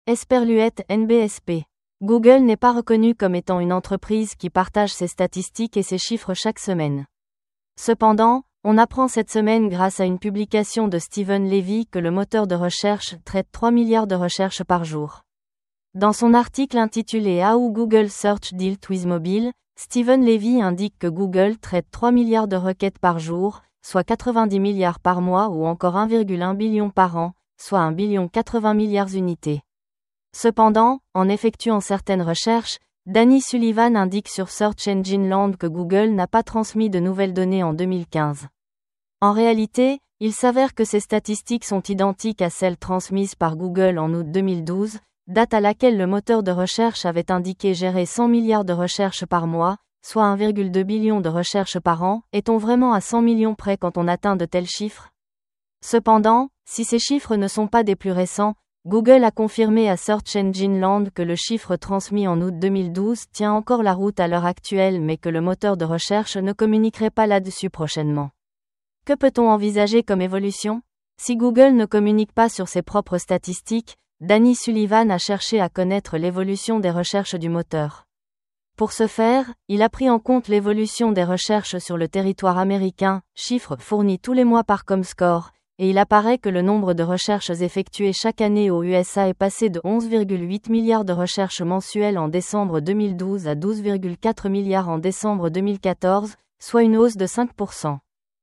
Esperluette NBSP. Google n'est pas reconnu comme étant une entreprise qui partage ses statistiques et ses chiffres chaque semaine. Cependant, on apprend cette semaine grâce à une publication de Steven Levy que le moteur de recherche traite 3 milliards de recherches par jour. Dans son article intitulé How Google Search Dealt with Mobile, Steven Levy indique que Google traite 3 milliards de requêtes par jour, soit 90 milliards par mois ou encore 1,1 billion par an, soit 1,80 billion unités. Cependant, en effectuant certaines recherches, Danny Sullivan indique sur Search Engine Land que Google n'a pas transmis de nouvelles données en 2015. En réalité, il s'avère que ces statistiques sont identiques à celles transmises par Google en août 2012, date à laquelle le moteur de recherche avait indiqué gérer 100 milliards de recherches par mois, soit 1,2 billion de recherches par an. Est-on vraiment à 100 millions près quand on atteint de tels chiffres? Cependant, si ces chiffres ne sont pas des plus récents, Google a confirmé à Search Engine Land que le chiffre transmis en août 2012 tient encore la route à l'heure actuelle mais que le moteur de recherche ne communiquerait pas là-dessus prochainement. Que peut-on envisager comme évolution? Si Google ne communique pas sur ses propres statistiques, Danny Sullivan a cherché à connaître l'évolution des recherches du moteur. Pour ce faire, il a pris en compte l'évolution des recherches sur le territoire américain, chiffre fourni tous les mois par Comscore, et il apparaît que le nombre de recherches effectuées chaque année aux USA est passé de 11,8 milliards de recherches mensuelles en décembre 2012 à 12,4 milliards en décembre 2014, soit une hausse de 5%.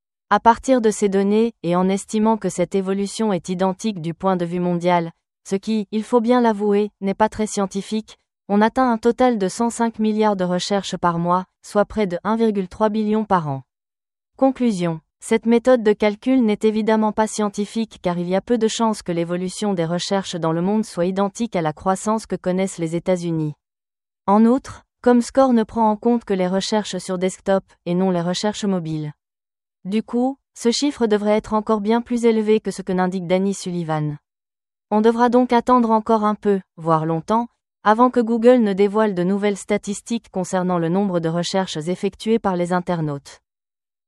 À partir de ces données, et en estimant que cette évolution est identique du point de vue mondial, ce qui, il faut bien l'avouer, n'est pas très scientifique, on atteint un total de 105 milliards de recherches par mois, soit près de 1,3 billion par an. Conclusion. Cette méthode de calcul n'est évidemment pas scientifique car il y a peu de chances que l'évolution des recherches dans le monde soit identique à la croissance que connaissent les États-Unis. En outre, Comscore ne prend en compte que les recherches sur desktop, et non les recherches mobiles. Du coup, ce chiffre devrait être encore bien plus élevé que ce que n'indique Danny Sullivan. On devra donc attendre encore un peu, voire longtemps, avant que Google ne dévoile de nouvelles statistiques concernant le nombre de recherches effectuées par les internautes.